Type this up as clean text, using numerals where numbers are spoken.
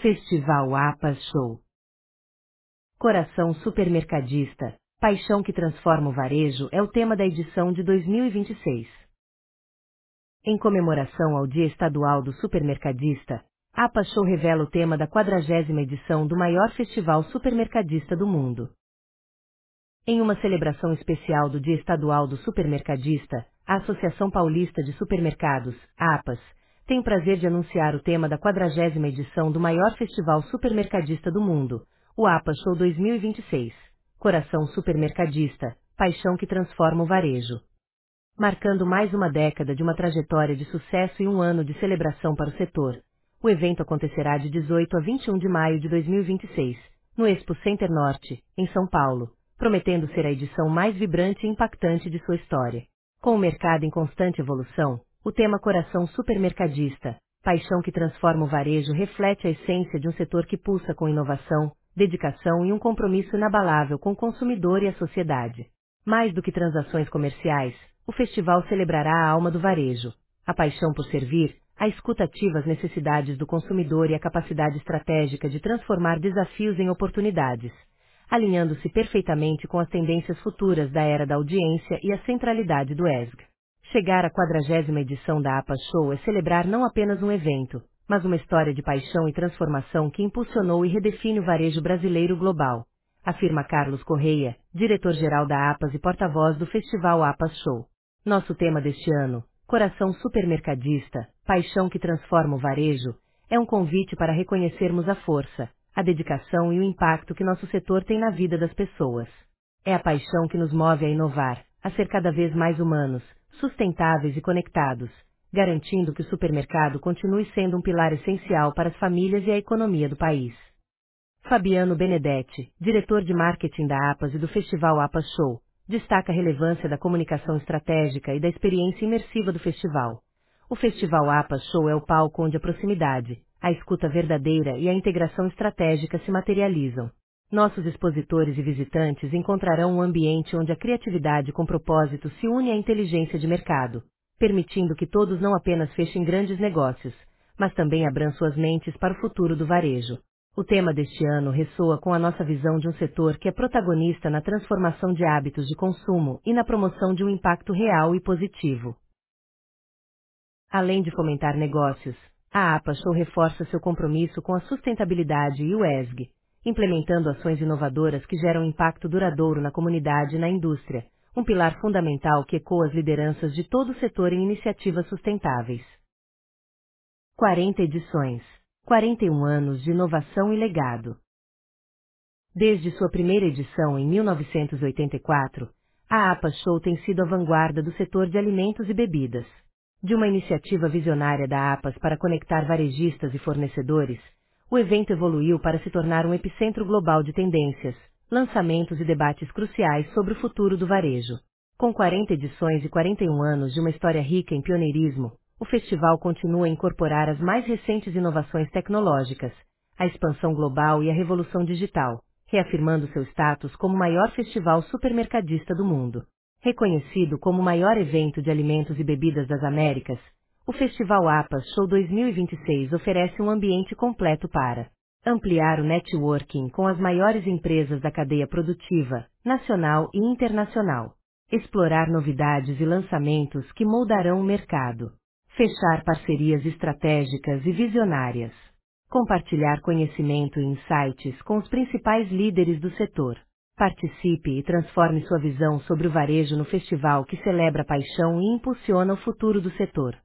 Festival APAS Show. Coração supermercadista, paixão que transforma o varejo é o tema da edição de 2026. Em comemoração ao Dia Estadual do Supermercadista, a APAS Show revela o tema da 40ª edição do maior festival supermercadista do mundo. Em uma celebração especial do Dia Estadual do Supermercadista, a Associação Paulista de Supermercados, APAS, tem o prazer de anunciar o tema da 40ª edição do maior festival supermercadista do mundo, o APAS Show 2026. Coração supermercadista, paixão que transforma o varejo. Marcando mais uma década de uma trajetória de sucesso e um ano de celebração para o setor, o evento acontecerá de 18 a 21 de maio de 2026, no Expo Center Norte, em São Paulo, prometendo ser a edição mais vibrante e impactante de sua história. Com o mercado em constante evolução, o tema Coração Supermercadista, paixão que transforma o varejo reflete a essência de um setor que pulsa com inovação, dedicação e um compromisso inabalável com o consumidor e a sociedade. Mais do que transações comerciais, o festival celebrará a alma do varejo, a paixão por servir, a escuta ativa às necessidades do consumidor e a capacidade estratégica de transformar desafios em oportunidades, alinhando-se perfeitamente com as tendências futuras da era da audiência e a centralidade do ESG. Chegar à 40ª edição da APAS Show é celebrar não apenas um evento, mas uma história de paixão e transformação que impulsionou e redefine o varejo brasileiro global, afirma Carlos Correia, diretor-geral da APAS e porta-voz do Festival APAS Show. Nosso tema deste ano, Coração Supermercadista, paixão que transforma o varejo, é um convite para reconhecermos a força, a dedicação e o impacto que nosso setor tem na vida das pessoas. É a paixão que nos move a inovar, a ser cada vez mais humanos, sustentáveis e conectados, garantindo que o supermercado continue sendo um pilar essencial para as famílias e a economia do país. Fabiano Benedetti, diretor de marketing da APAS e do Festival APAS Show, destaca a relevância da comunicação estratégica e da experiência imersiva do festival. O Festival APAS Show é o palco onde a proximidade, a escuta verdadeira e a integração estratégica se materializam. Nossos expositores e visitantes encontrarão um ambiente onde a criatividade com propósito se une à inteligência de mercado, permitindo que todos não apenas fechem grandes negócios, mas também abram suas mentes para o futuro do varejo. O tema deste ano ressoa com a nossa visão de um setor que é protagonista na transformação de hábitos de consumo e na promoção de um impacto real e positivo. Além de fomentar negócios, a APAS Show reforça seu compromisso com a sustentabilidade e o ESG, implementando ações inovadoras que geram impacto duradouro na comunidade e na indústria, um pilar fundamental que ecoa as lideranças de todo o setor em iniciativas sustentáveis. 40 edições, 41 anos de inovação e legado. Desde sua primeira edição em 1984, a APAS Show tem sido a vanguarda do setor de alimentos e bebidas. De uma iniciativa visionária da APAS para conectar varejistas e fornecedores, o evento evoluiu para se tornar um epicentro global de tendências, lançamentos e debates cruciais sobre o futuro do varejo. Com 40 edições e 41 anos de uma história rica em pioneirismo, o festival continua a incorporar as mais recentes inovações tecnológicas, a expansão global e a revolução digital, reafirmando seu status como o maior festival supermercadista do mundo. Reconhecido como o maior evento de alimentos e bebidas das Américas, o Festival APAS Show 2026 oferece um ambiente completo para ampliar o networking com as maiores empresas da cadeia produtiva, nacional e internacional, explorar novidades e lançamentos que moldarão o mercado, fechar parcerias estratégicas e visionárias, compartilhar conhecimento e insights com os principais líderes do setor. Participe e transforme sua visão sobre o varejo no festival que celebra a paixão e impulsiona o futuro do setor.